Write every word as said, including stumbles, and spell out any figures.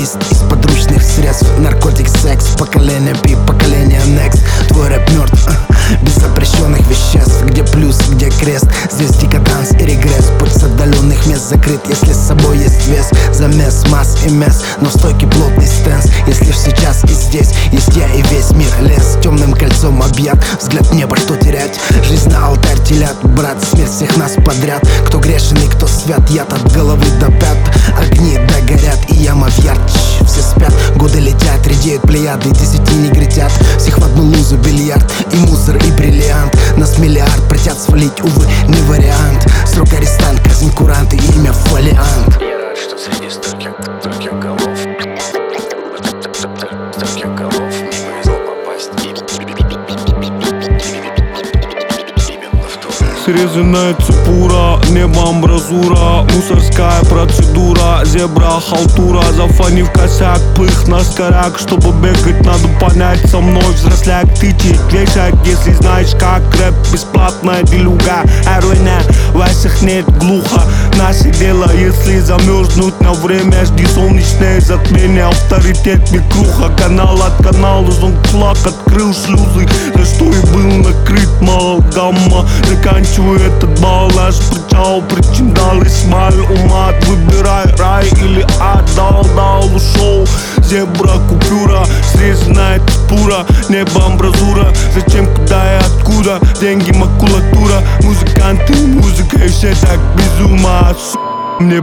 Лист из подручных средств, наркотик, секс, поколение пи, поколение next. Твой рэп мертв, без запрещенных веществ. Где плюс, где крест, здесь декаданс и регресс. Путь с отдаленных мест закрыт, если с собой есть вес. Замес, масс и мес, но стойкий плотный стенс. Если в сейчас и здесь есть я и весь мир. Лес темным кольцом объят, взгляд в небо, что терять? Жизнь на алтарь телят, брат, смерть всех нас подряд. Кто грешен и кто свят, яд от головы до пят. Огни догорят и яма в ярд, все спят. Годы летят, редеют плеяды, десяти негритят. Всех в одну лузу бильярд и мусор и бриллиант. Нас миллиард притят свалить, увы, не вариант. Срок арестант, казнь курант и имя фолиант. Я рад, что среди стольких, стольких голов Стольких голов мне повезло попасть именно в ту. Срезанная цепура, небо амбразура, мусорская процедура, зебра, халтура, зафонив косяк, пых на скоряк. Чтобы бегать, надо понять, со мной взросляк. Тычет вешать, если знаешь как. Рэп бесплатная делюга, Эрвине, Васях нет глухо. Наше дело, если замерзнуть на время, жди солнечное затмение. Авторитет микруха, канал от канала, зонт флаг открыл шлюзы, за что и был накрыт малгамма. Заканчиваю этот бал, наш причал, причиндал и смаль умат. Выбирай рай или ад, дал, дал, ушел. Зебра, купюра, срезанная цепура, небо амбразура. Зачем, куда и откуда? Деньги, макулатура, музыканты, музыка и все так без ума. Су, мне